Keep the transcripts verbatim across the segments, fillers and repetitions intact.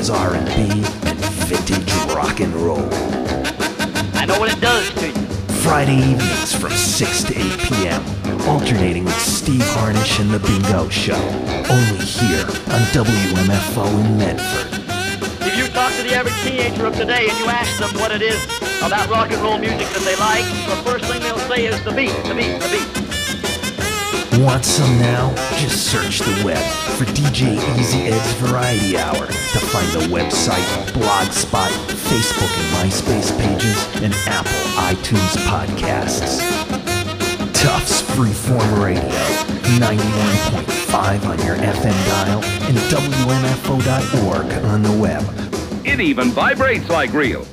jazz, R and B, and vintage rock and roll. I know what it does to you. Friday evenings from six to eight p.m., alternating with Steve Harnish and The Bingo Show, only here on W M F O in Medford. If you talk to the average teenager of today and you ask them what it is about rock and roll music that they like, the first thing they'll say is the beat, the beat, the beat. Want some now? Just search the web for D J Easy Ed's Variety Hour to find the website, Blogspot, Facebook and MySpace pages, and Apple iTunes podcasts. Tufts Freeform Radio, ninety-one point five on your F M dial, and W M F O dot org on the web. It even vibrates like real.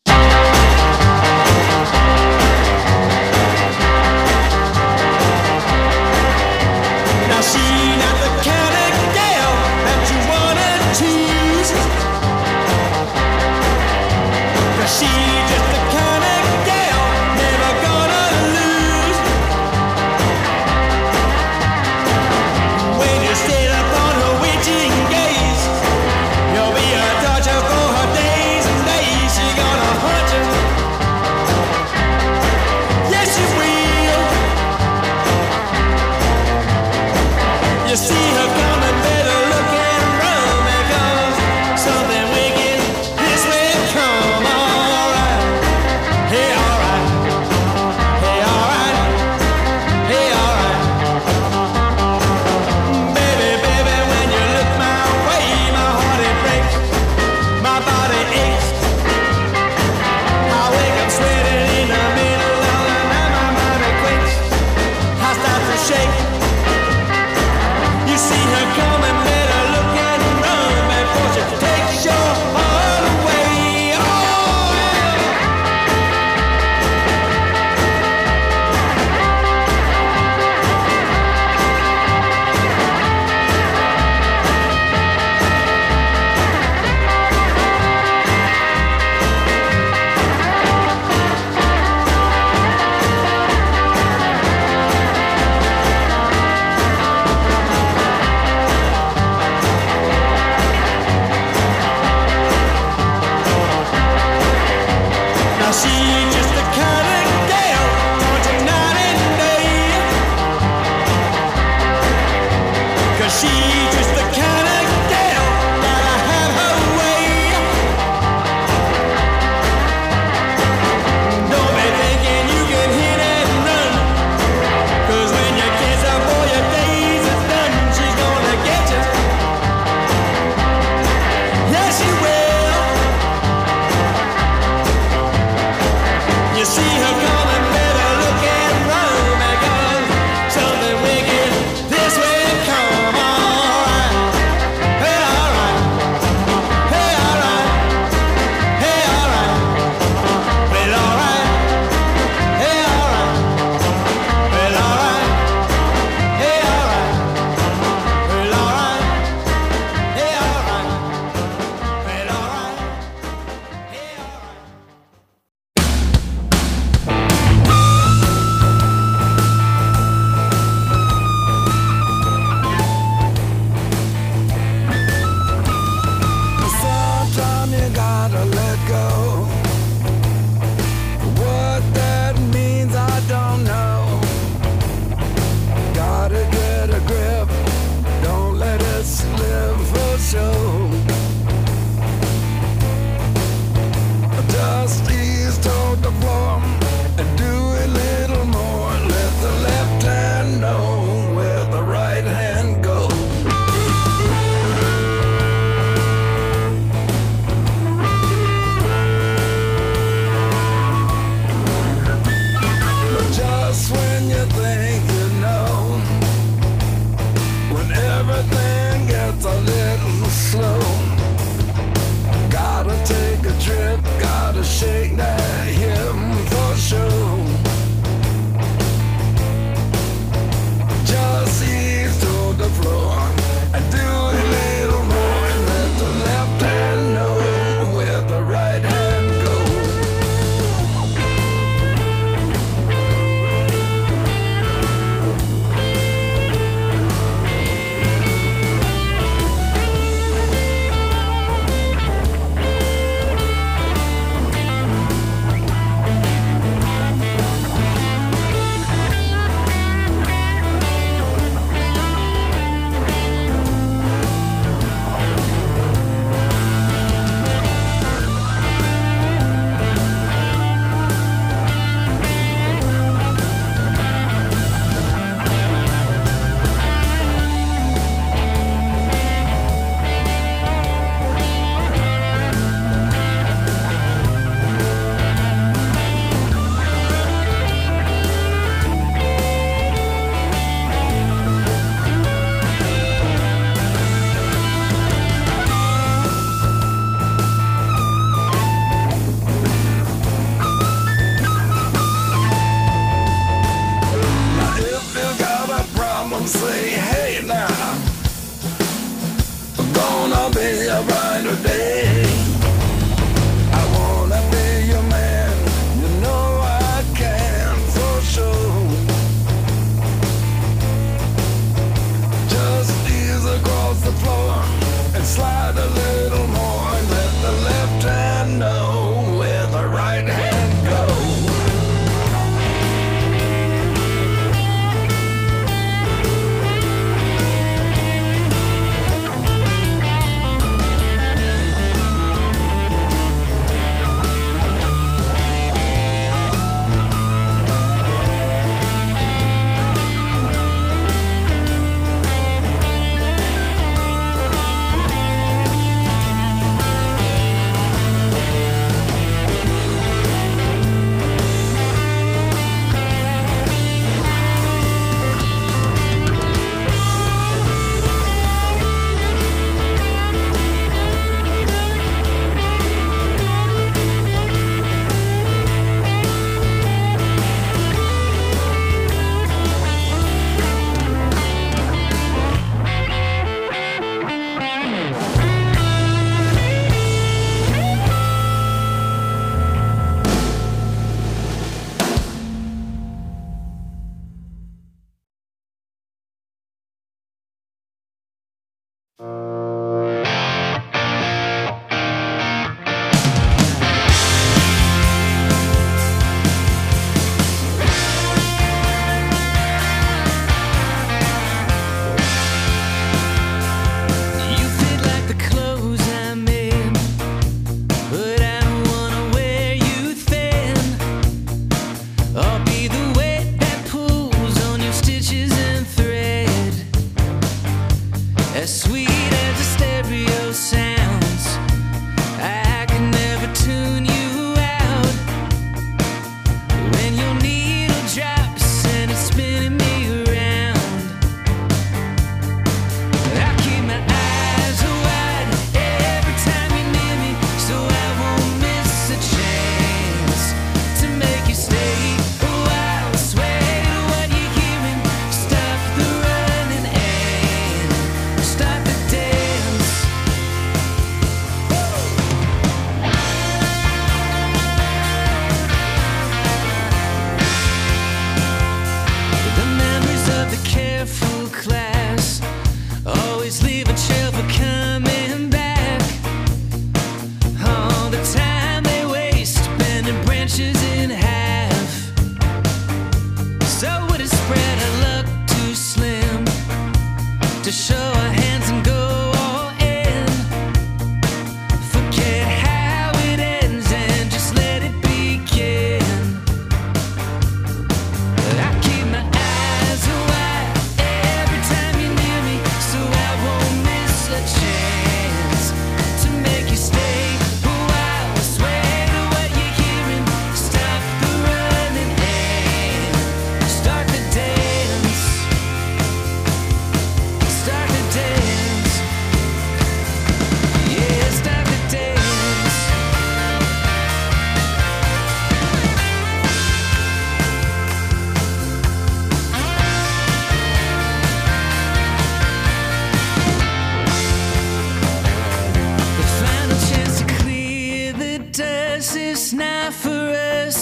She not the kind of gal that you wanna choose. Cause she just the kind of gal never gonna lose. When you stay upon her witching gaze, you'll be a torture for her days and days. She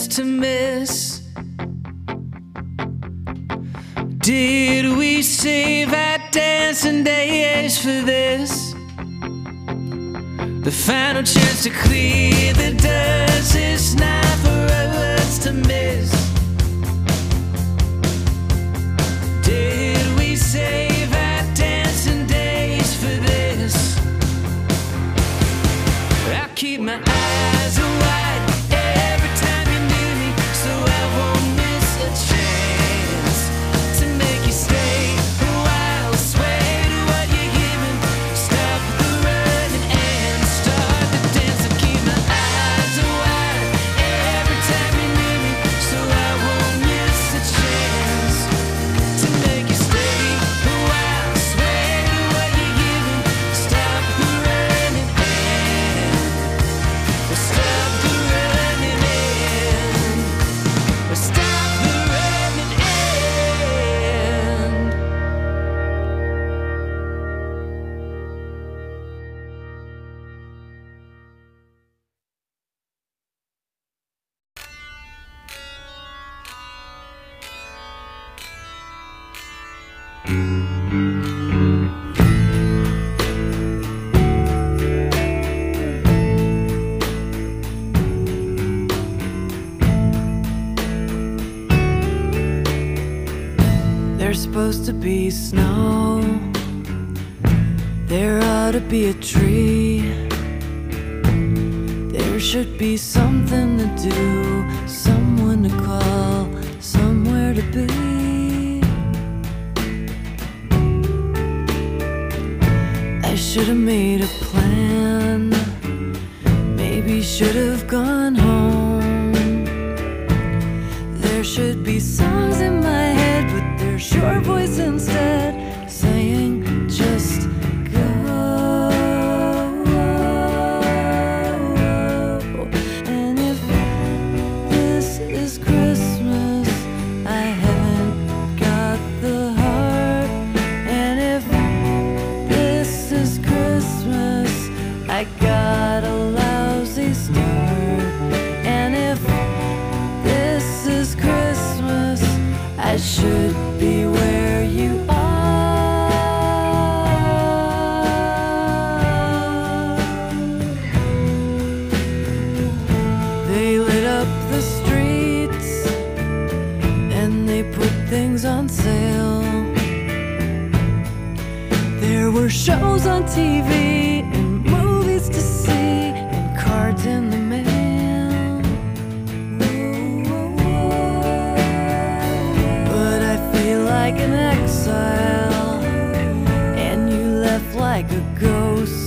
to miss? Did we save our dancing days for this? The final chance to clear the dust. It's not for us to miss. Did we save our dancing days for this? I keep my eyes wide every time you're near me, so I won't miss a chance to make you stay a while. Sway to what you're giving, stop the running and start the dance. I keep my eyes wide every time you're near me, so I won't miss a chance to make you stay a while. Sway to what you're giving, stop the running and stop the running end. Stop the running end. There's supposed to be snow. There ought to be a tree. There should be something to do, someone to call, somewhere to be. I should have made a plan. Maybe should have gone home. There should be songs in my head, but there's your voice instead, saying just go. And if this is Christmas, I haven't got the heart. And if this is Christmas, I got a lousy start. And if this is Christmas, I should be where you are. They lit up the streets and they put things on sale. There were shows on T V and movies to see and cards in the mail. But I feel like an exile, and you left like a ghost.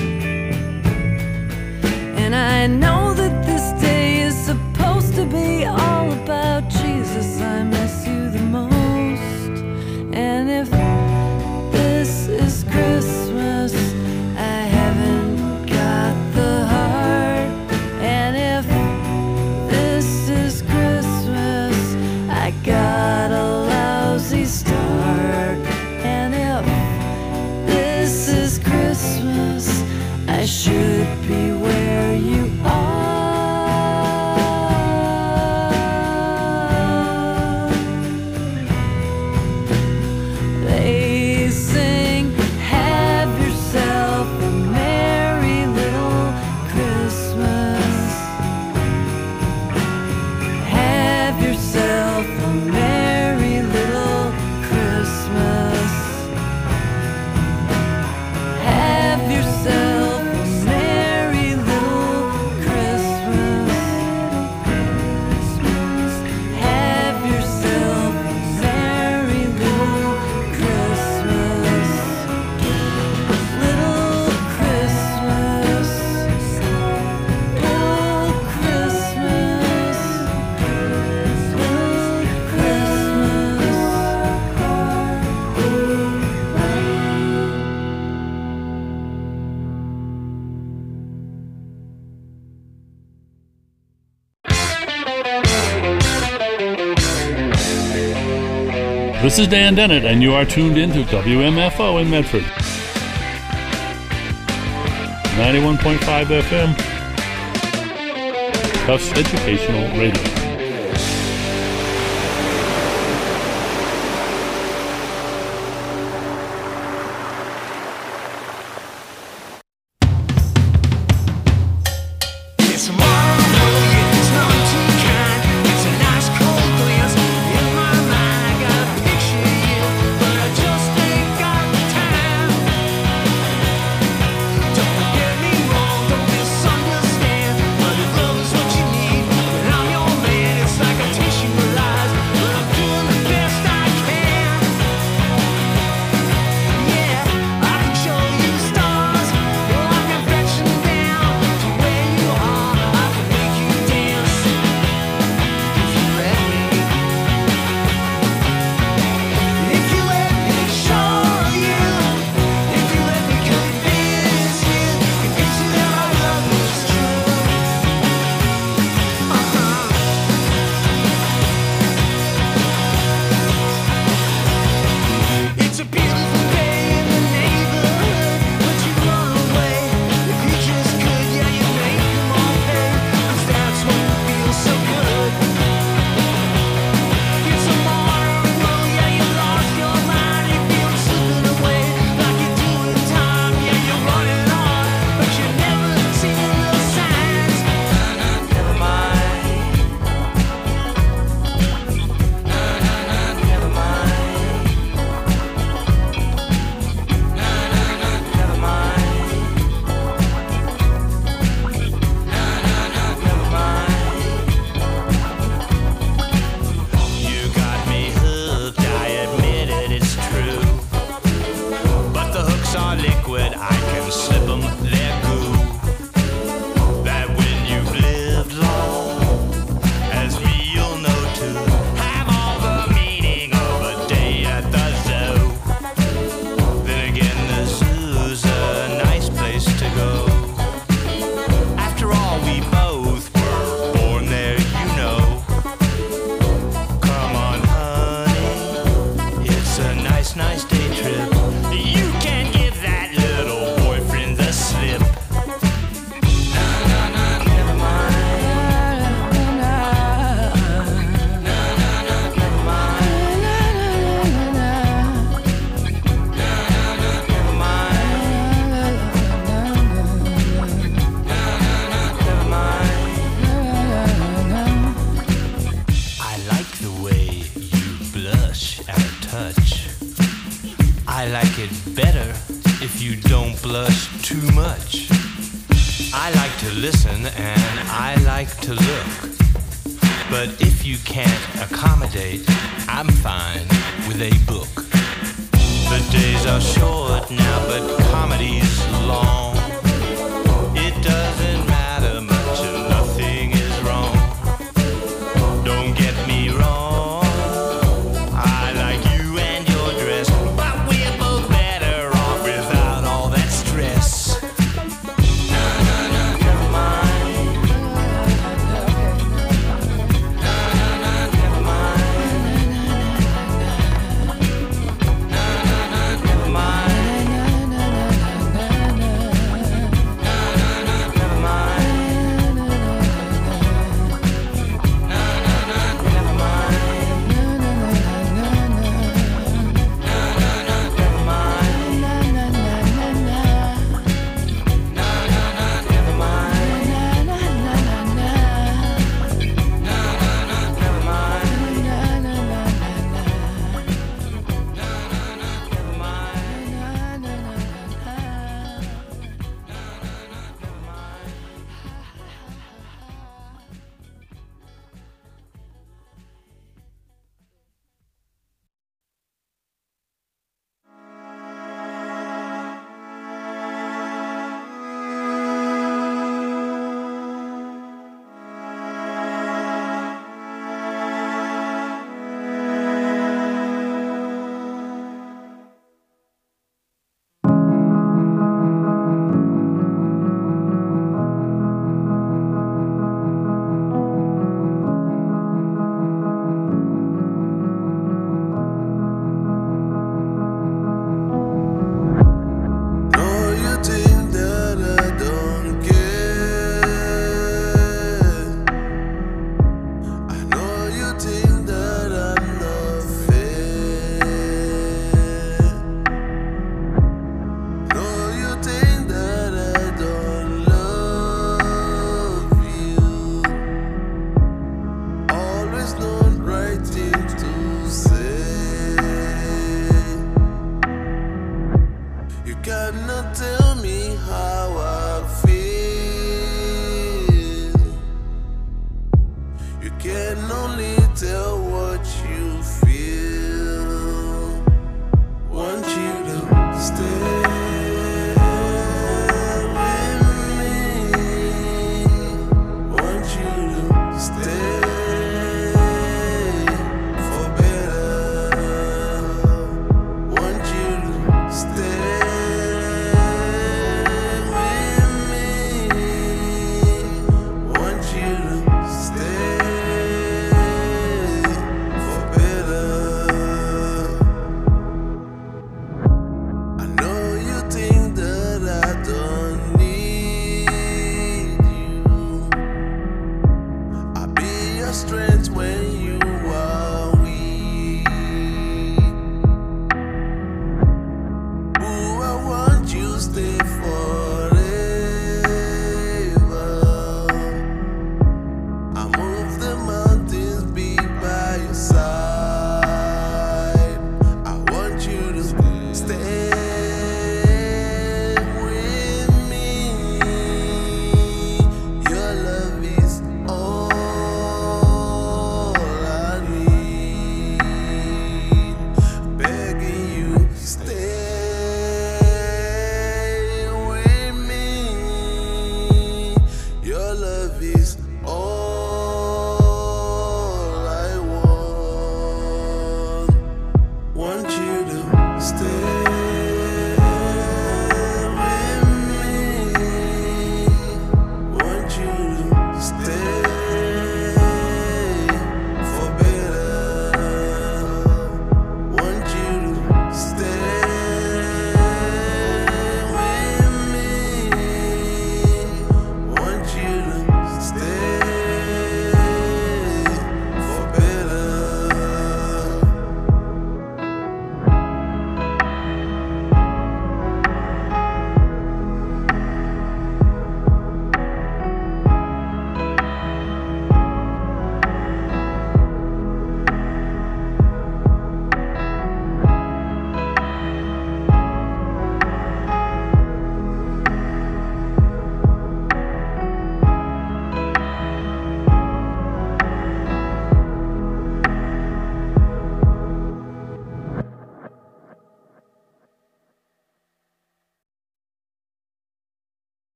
And I know that this day is supposed to be all about Jesus. I miss you the most. And if this is Christmas, I haven't got the heart. And if this is Christmas, I got a lousy start. And if this is Christmas, I should be where you are. They sing, have yourself a merry little Christmas. Have yourself a merry little Christmas. Have yourself a merry little Christmas. Have yourself a merry little Christmas. Little Christmas. Little Christmas. Little This is Dan Dennett, and you are tuned in to W M F O in Medford. ninety-one point five F M. Tufts Educational Radio. if you don't blush too much. I like to listen and I like to look. But if you can't accommodate, I'm fine with a book. The days are short now, but comedy's long. It doesn't matter much and nothing is wrong. Don't get me wrong, I like you and your dress, but we're both better off without all that stress. Nah, nah, nah, never mind. Nah, nah, nah, never mind. Nah, nah, nah, never mind. Nah, nah, nah, never mind.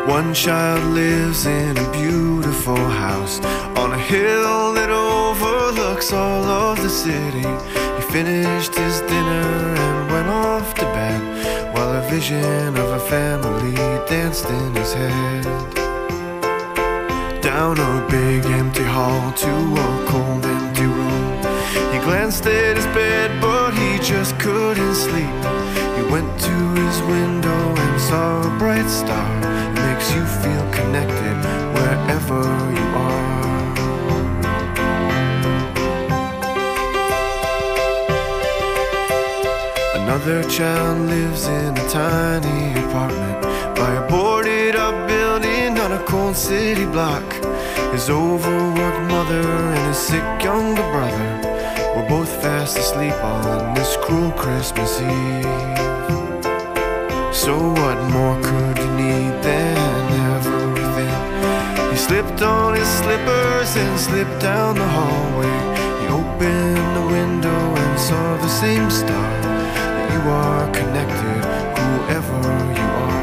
One child lives in a beautiful house on a hill that overlooks all of the city. He finished his dinner and went off to bed, while a vision of a family danced in his head. Down a big empty hall to a cold empty room, he glanced at his bed but he just couldn't sleep. He went to his window and saw a bright star. It makes you feel connected wherever you are. Another child lives in a tiny apartment by a boarded up building on a cold city block. His overworked mother and his sick younger brother were both fast asleep on this cruel Christmas Eve. So what more could you need than everything? He slipped on his slippers and slipped down the hallway. He opened the window and saw the same star. That you are connected, whoever you are.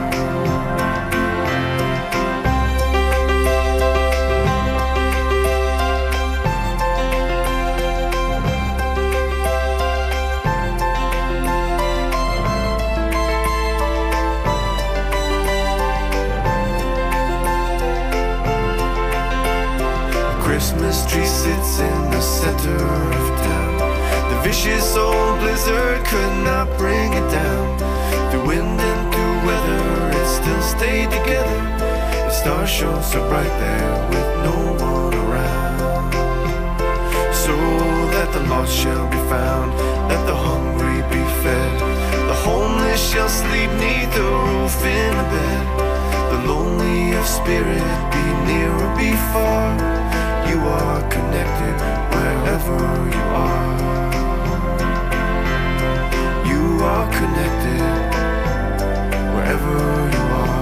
Christmas tree sits in the center of town. The vicious old blizzard could not bring it down. Through wind and through weather, it still stayed together. The stars shone so bright there with no one around. So that the lost shall be found, that the hungry be fed, the homeless shall sleep neath the roof in a bed. The lonely of spirit be near or be far. You are connected wherever you are. You are connected wherever you are.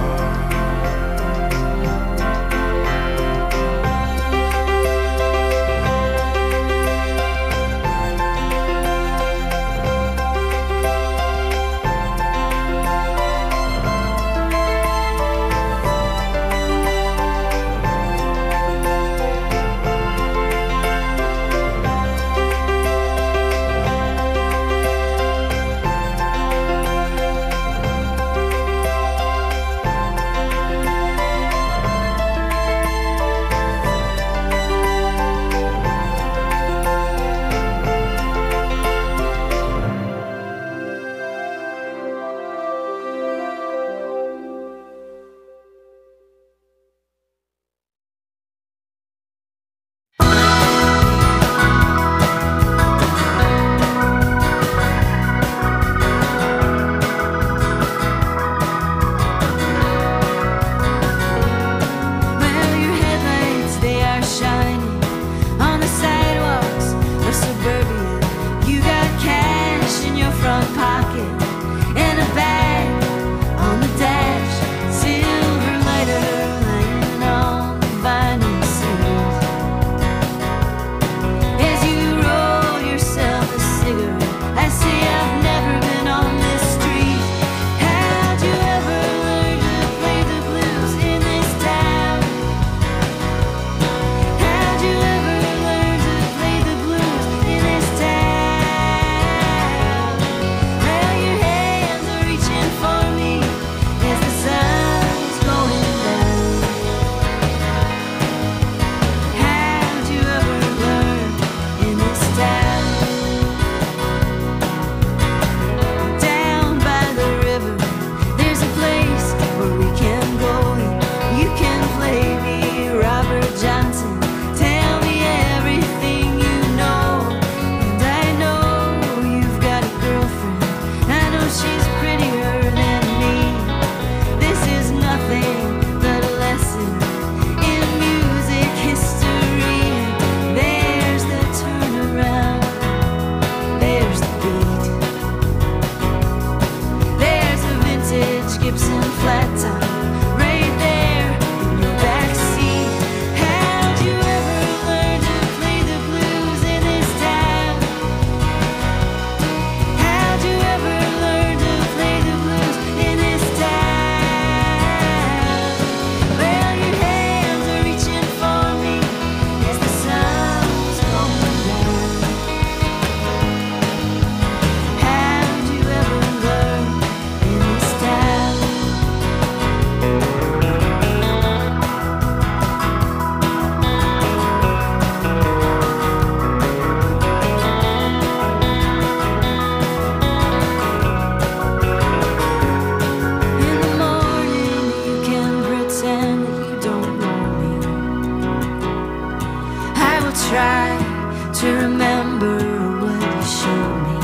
to remember what you showed me.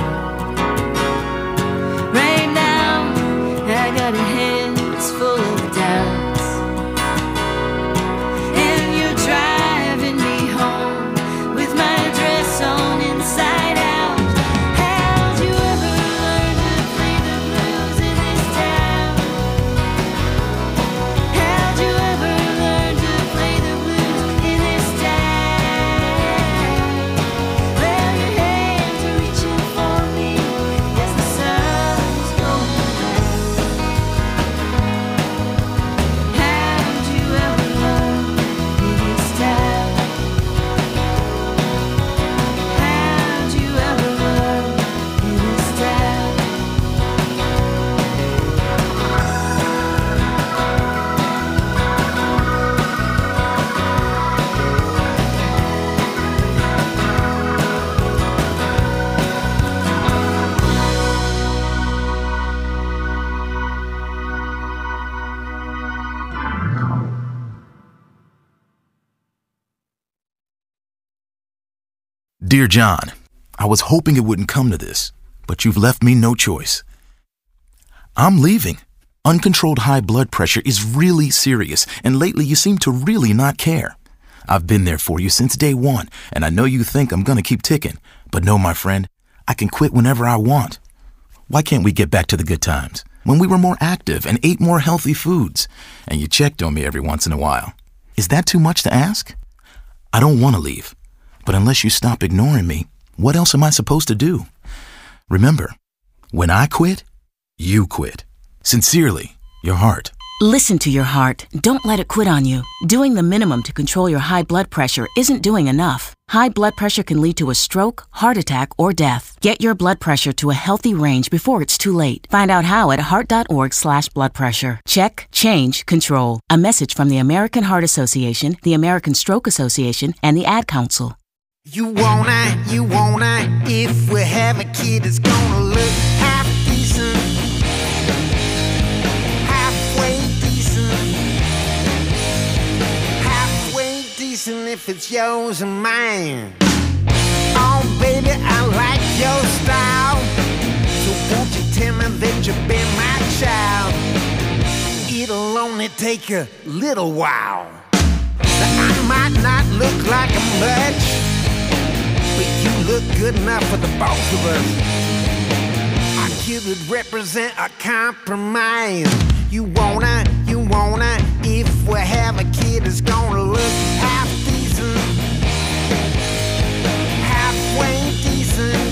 Right now, I got a hands full of doubts, and you're driving me home with my dress on inside out. How'd you ever learn to play the blues in this town? How'd you ever learn to play the blues in this town? Well, your hands are reaching for me as the sun's going down. How'd you ever learn in this town? How'd you ever learn in this town? Dear John, I was hoping it wouldn't come to this, but you've left me no choice. I'm leaving. Uncontrolled high blood pressure is really serious, and lately you seem to really not care. I've been there for you since day one, and I know you think I'm gonna keep ticking, but no, my friend, I can quit whenever I want. Why can't we get back to the good times, when we were more active and ate more healthy foods, and you checked on me every once in a while? Is that too much to ask? I don't want to leave, but unless you stop ignoring me, what else am I supposed to do? Remember, when I quit, you quit. Sincerely, your heart. Listen to your heart. Don't let it quit on you. Doing the minimum to control your high blood pressure isn't doing enough. High blood pressure can lead to a stroke, heart attack, or death. Get your blood pressure to a healthy range before it's too late. Find out how at heart.org slash blood pressure. Check, change, control. A message from the American Heart Association, the American Stroke Association, and the Ad Council. You wanna, you wanna, if we have a kid, it's gonna look half decent, halfway decent, halfway decent if it's yours and mine. Oh baby, I like your style, so won't you tell me that you'll be my child? It'll only take a little while. Now, I might not look like a much, but you look good enough for the both of us. Our kid would represent a compromise. You wanna, you wanna, if we have a kid, it's gonna look half decent, halfway decent,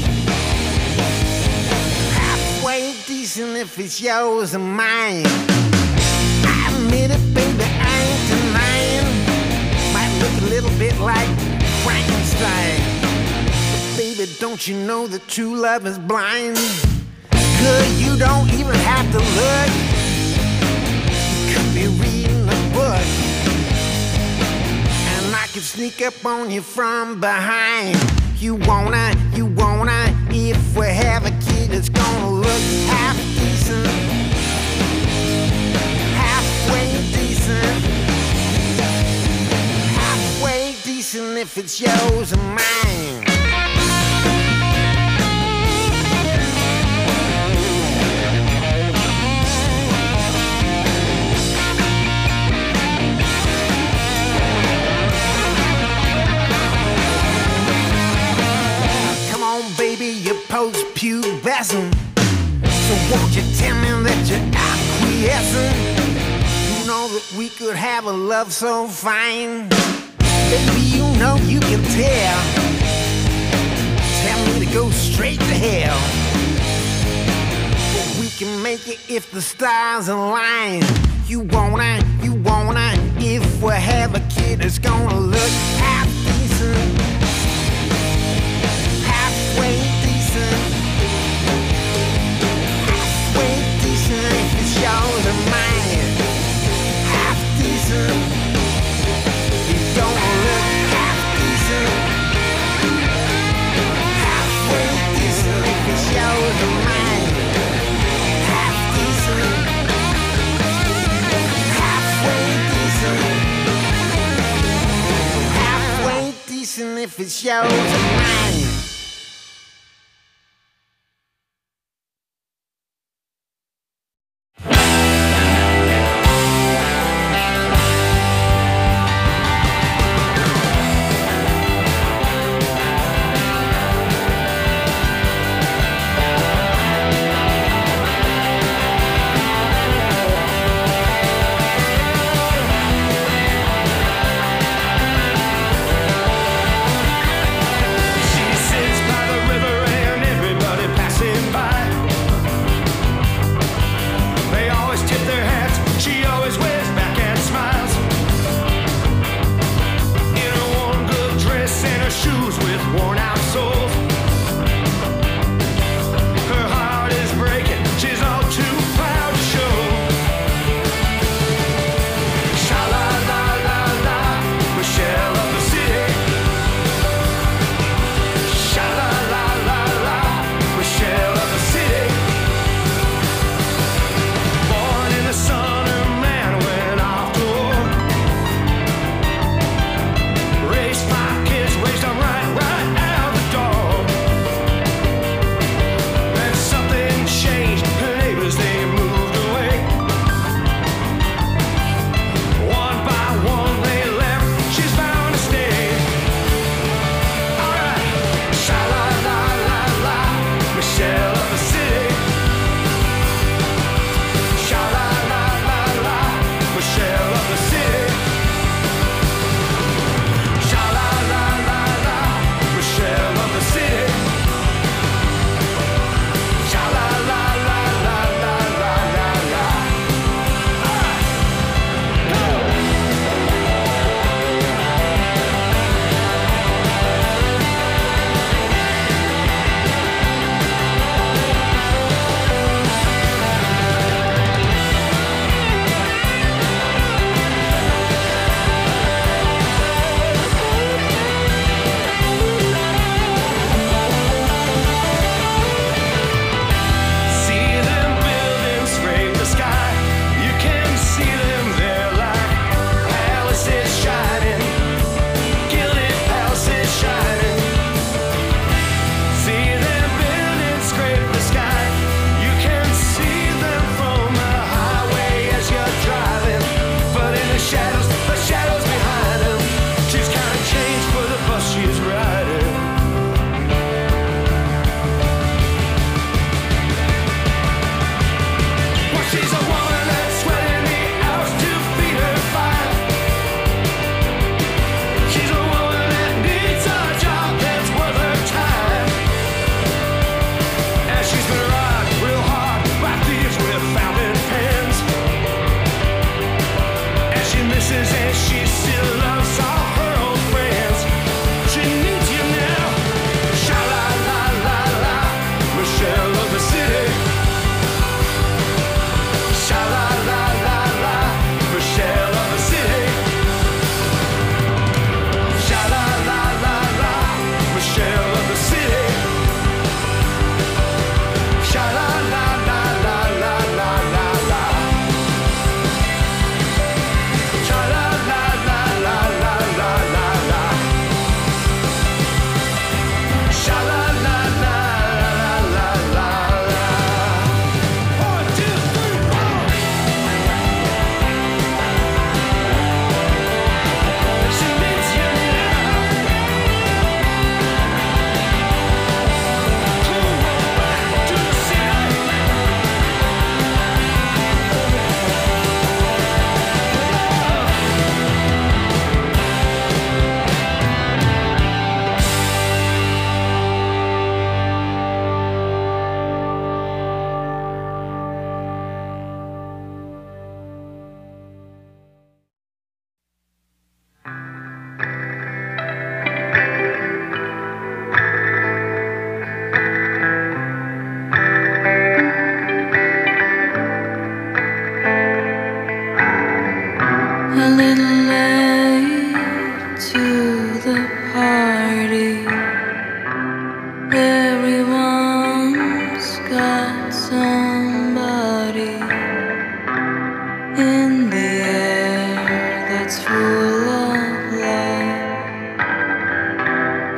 halfway decent if it's yours and mine. I admit it, baby, I ain't denying. Might look a little bit like Frankenstein. Baby, don't you know that true love is blind? Good, you don't even have to look. You could be reading a book, and I could sneak up on you from behind. You wanna, you wanna, if we have a kid, it's gonna look half decent, halfway decent, halfway decent if it's yours and mine. Post-pubescent, so won't you tell me that you're acquiescent? You know that we could have a love so fine. Baby, you know you can tell. Tell me to go straight to hell, but we can make it if the stars align. You wanna, you wanna, if we have a kid, it's gonna look half decent, halfway decent, halfway decent if it's yours or mine. Half decent, it's gonna look half decent, halfway decent if it's yours or mine. Half decent, halfway decent, halfway if it's yours or mine.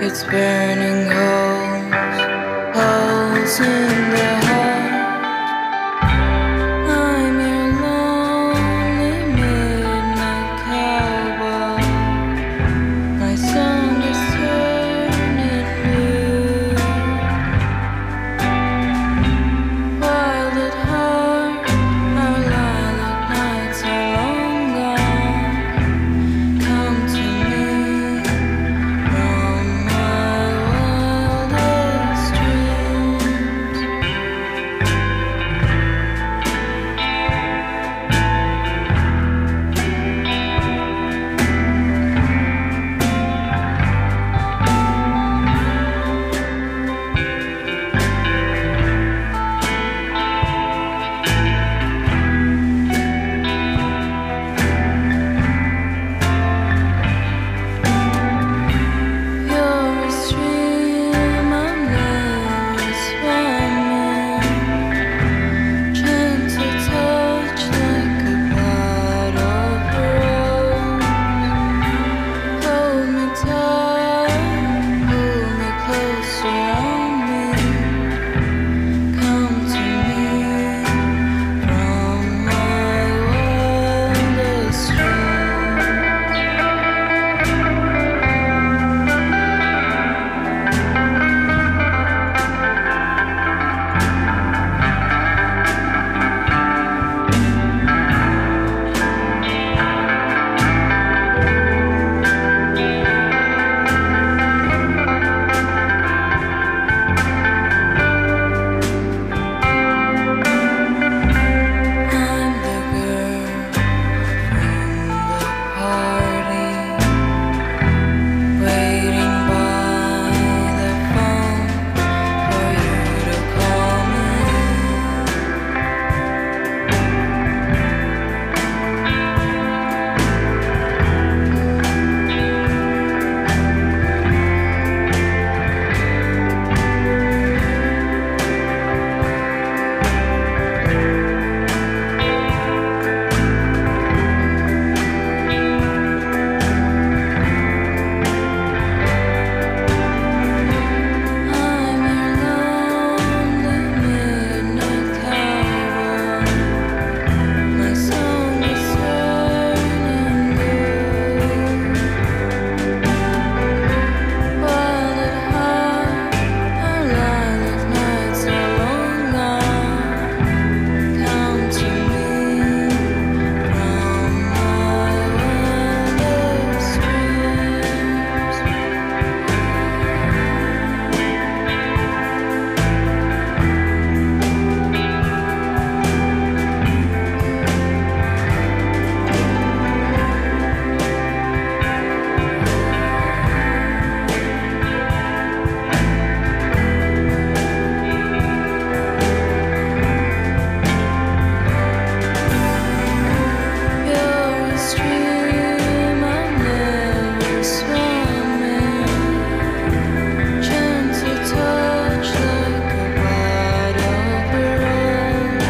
It's burning holes, holes in the heart. I'm your lonely midnight cowboy. My song is turning blue. Wild at heart, our lilac nights are long gone. Come to me from my wildest dreams. You're a stream I'm never swimming. Gentle touch like a bud of rose. Hold me tight, pull me close around me. Come to me from my wildest dreams. I'm the girl from the party, waiting by the phone for you to call me. I'm your lonely midnight cowboy. My song is turning blue. Wild at heart, our lilac nights are long gone. Come to me from my wildest dreams. You're a stream I'm never swimming. Gentle touch like a bud of rose.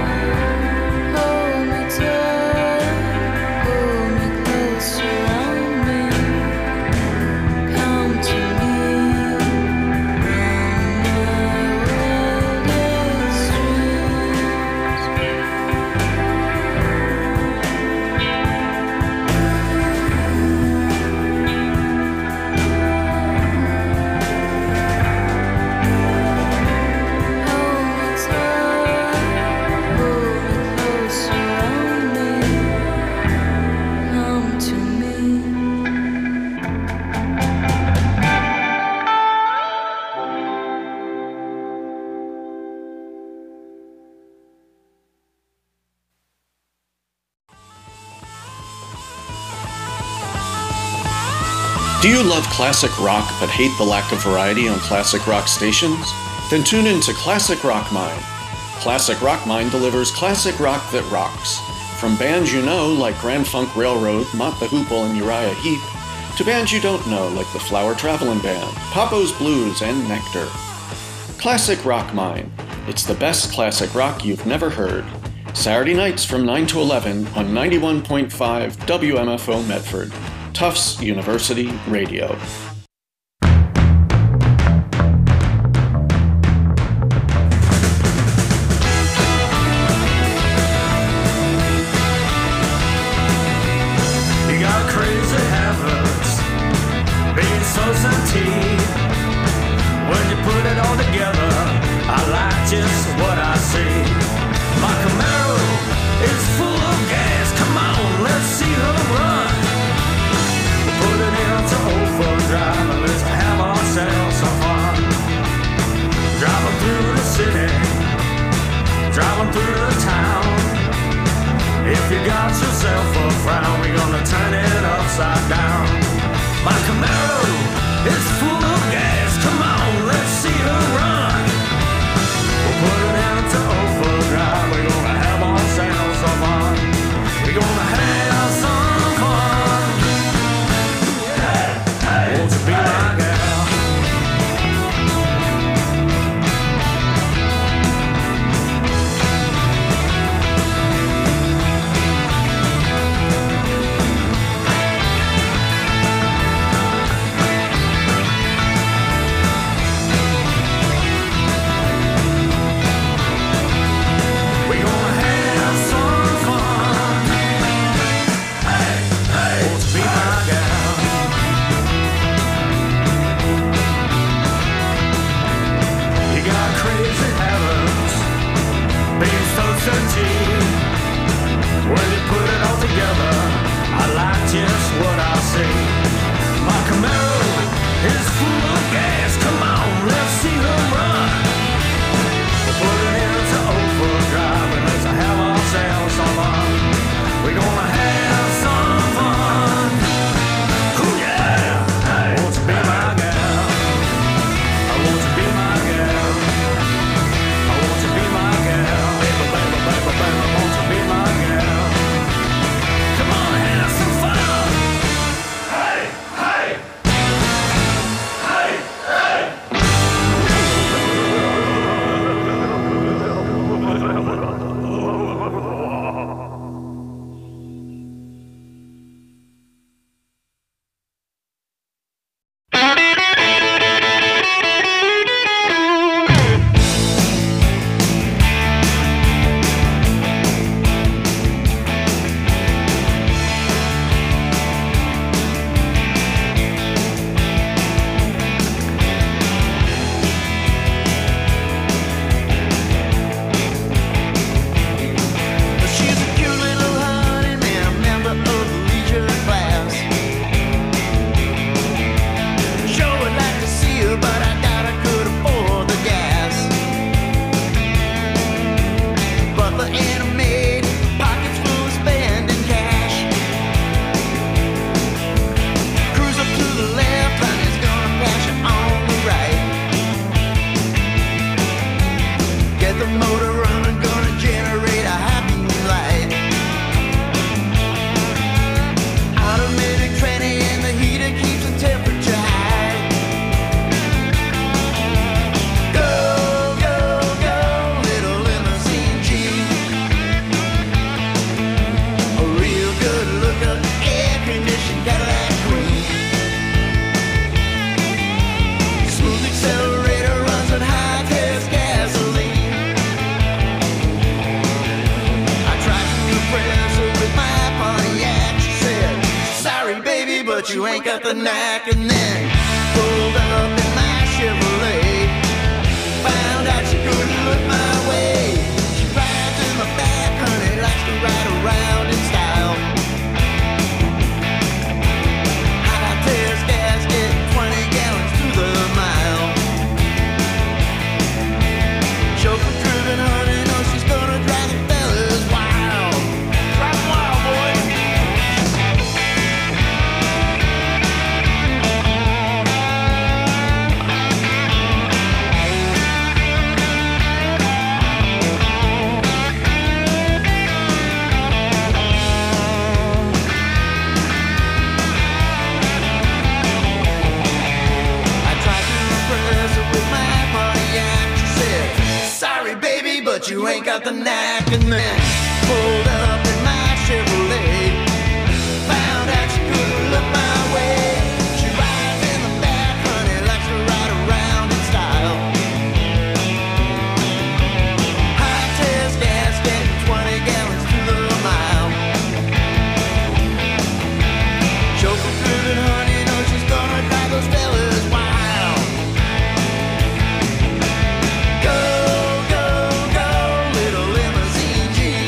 Hold me tight, pull me close around me. Come to me from my wildest dreams. Hold me tight, pull me close around me. Come to me. Do you love classic rock but hate the lack of variety on classic rock stations? Then tune in to Classic Rock Mine. Classic Rock Mine delivers classic rock that rocks. From bands you know like Grand Funk Railroad, Mott the Hoople, and Uriah Heep, to bands you don't know like the Flower Travelin' Band, Papo's Blues, and Nectar. Classic Rock Mine. It's the best classic rock you've never heard. Saturday nights from nine to eleven on ninety-one point five W M F O Medford, Tufts University Radio. yourself a frown. We're gonna turn it upside down. My Camaro is full of gas. Come on, let's see her run. We'll put it into overdrive. We're gonna have ourselves some fun. We're gonna have some fun. Hey, hey, won't you be my girl? When you put it all together, I like just what I see. My Camaro is full of gas. Come on, let's see her run. We'll put it into overdrive and let's have ourselves some fun. We're gonna have some fun. Ooh yeah! Hey, won't you be my girl? I want you to be my girl. I want you to be my girl. Baby, baby, baby, baby, I want you to be my girl. Come on, have some fun. Hey, hey. Hey, hey. She's a cute little honey man, a member of the leisure class. Sure would like to see her, but I doubt I could afford the gas. But the animated pockets full of spending cash. Cruise up to the left and it's gonna pass you on the right. Get the motor running, gonna generate a happy light. Automatic tranny and the heater keeps the temperature high. Go, go, go, little limousine Jeep. A real good looker, air-conditioned Cadillac Queen. Smooth accelerator runs on high-test gasoline. I tried to impress her with my Pontiac. She said, sorry baby, but you ain't got the knack. And then pulled up in my Chevrolet. Found out she couldn't look my way. She rides in the back, honey, likes to ride around in style. High-test gas, get twenty gallons to the mile. Chauffeur-driven, honey, knows she's gonna drive the fellas wild. Drive 'em wild, boy. I tried to impress her with my Pontiac. She said, sorry baby, but you ain't got the knack. And then pulled up in my Chevrolet. Found out she couldn't look my way. She rides in the back, honey, likes to ride around in style. High-test gas, getting twenty gallons to the mile. Chauffeur-driven, honey, knows she's gonna drive those fellas wild. Go, go, go, little limousine Jeep.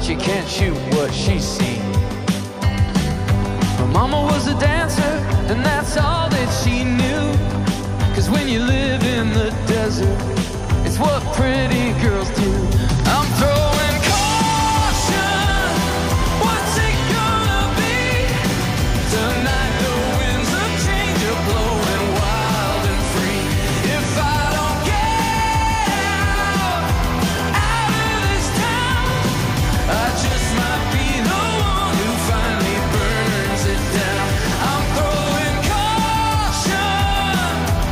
she can't shoot what she's seen. Her mama was a dancer, and that's all that she knew. Cause when you live in the desert, it's what pretty girls do. I'm throwing caution, what's it gonna be? Tonight the winds of change are blowing wild and free. If I don't get out, out of this town, I just might be the one who finally burns it down. I'm throwing caution,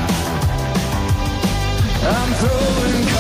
I'm throwing caution.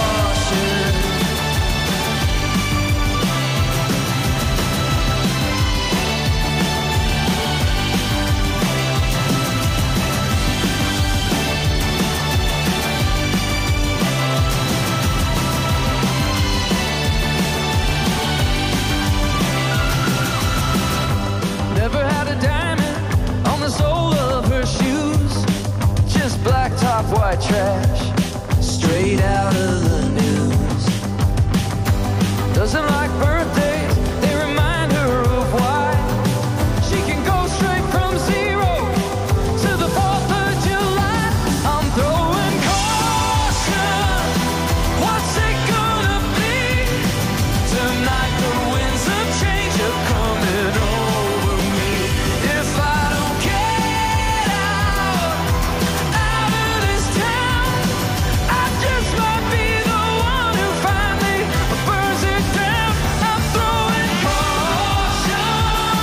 Never had a diamond on the sole of her shoes, just black top, white trash, straight out of the news. Doesn't like birthdays, they remind her of why. She can go straight from zero to the fourth of July. I'm throwing caution, what's it gonna be? Tonight the winds of change are coming over me. If I don't get out, out of this town, I just might be the one who finally burns it down. I'm throwing caution,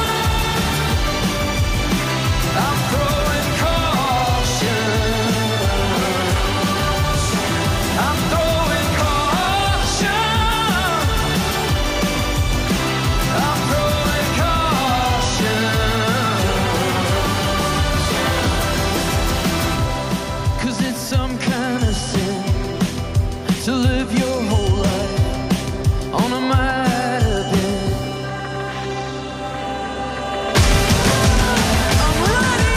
I'm throwing caution, I'm throwing caution, I'm throwing caution. Cause it's some kind of sin to live your whole life on a might have been. I'm running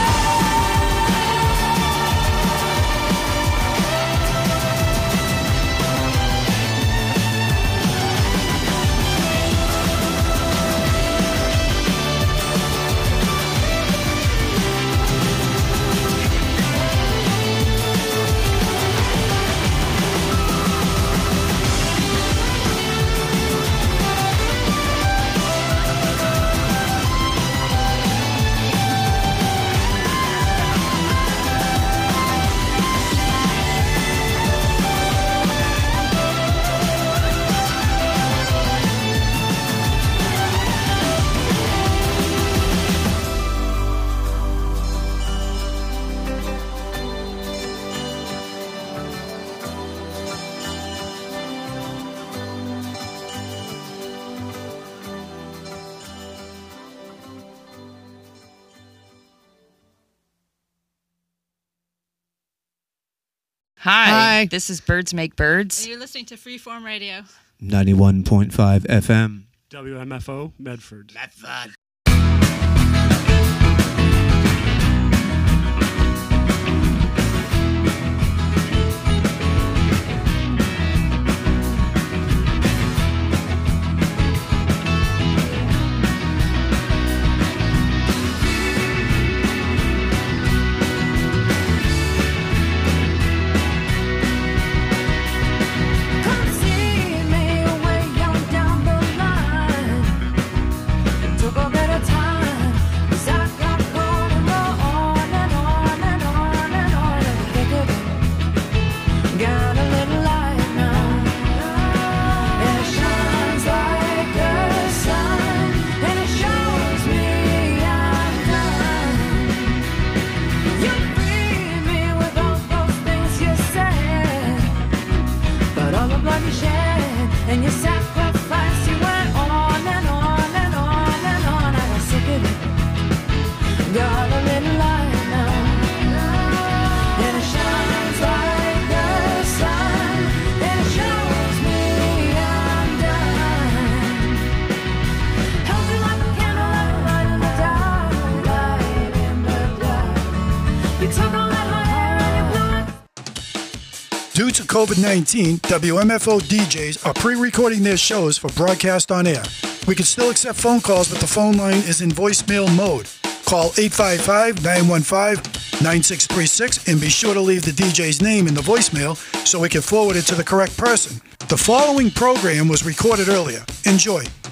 Hi, Hi. This is Birds Make Birds. And you're listening to Freeform Radio. ninety-one point five F M. W M F O, Medford. Medford. Come see me way on down the line. Took all that to COVID nineteen, W M F O D Js are pre-recording their shows for broadcast on air. We can still accept phone calls, but the phone line is in voicemail mode. Call eight five five, nine one five, nine six three six and be sure to leave the D J's name in the voicemail so we can forward it to the correct person. The following program was recorded earlier. Enjoy.